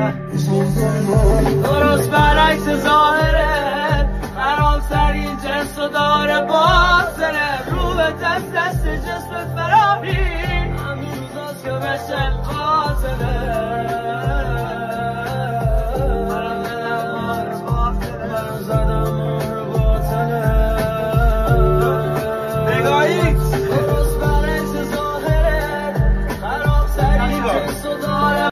درست برعکس ظاهره، حرامترین جنس و داره باطنه، رو به دست جسم فراری، همین روزاست که بشه